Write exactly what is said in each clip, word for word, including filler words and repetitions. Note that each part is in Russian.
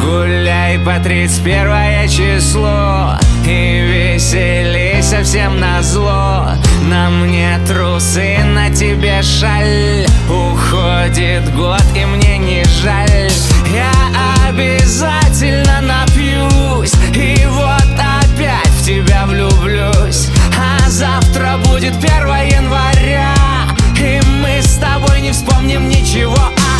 Гуляй по тридцать первое число и веселей совсем назло. На мне трусы, на тебе шаль. Уходит год и мне не жаль. Я обязательно напьюсь и вот опять в тебя влюблюсь. А завтра будет первое января, и мы с тобой не вспомним ничего.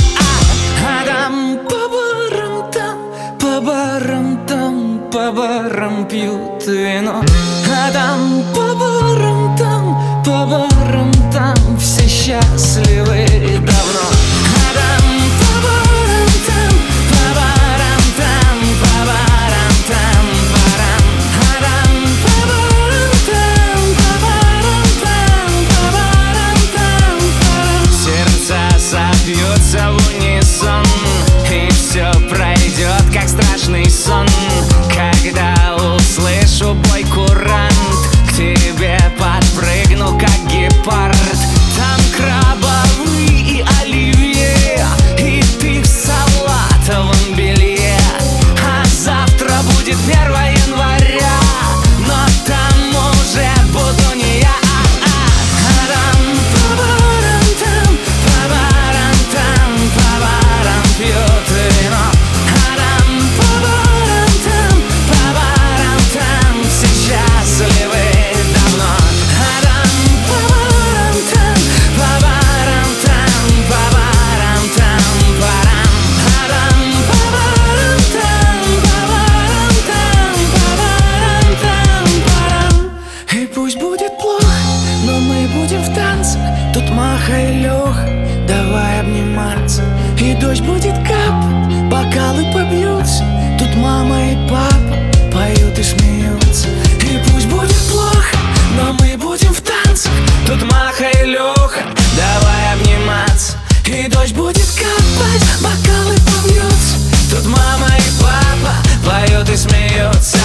А там по барам, там по барам, там по барам пьют вино. А там по барам, там по барам, там все счастливы давно. А там по барам, там по барам, там по барам, там барам. А там по барам, там по барам, там по барам, там барам. Сердца собьются в унисон, и все пройдет, как страшный сон. Когда услышу бой курант, к тебе подпрыгну, как гепард. Там крабовые и оливье, и ты в салатовом белье. А завтра будет первое января, но там уже буду не я. А там по барам, там по барам, там по барам пьют вино. А там по барам, там по барам, там все счастливы давно. А там по барам, там по барам, там по барам, там барам. А там по барам, там по барам, там по барам, там барам. И пусть будет плохо, но мы будем в танце. Тут Маха и Леха, давай обниматься. И дождь будет капать, бокалы побьются. Тут мама и папа поют и смеются. И пусть будет плохо, но мы будем в танцах. Тут Маха и Леха, давай обниматься. И дождь будет капать, бокалы побьются. Тут мама и папа поют и смеются.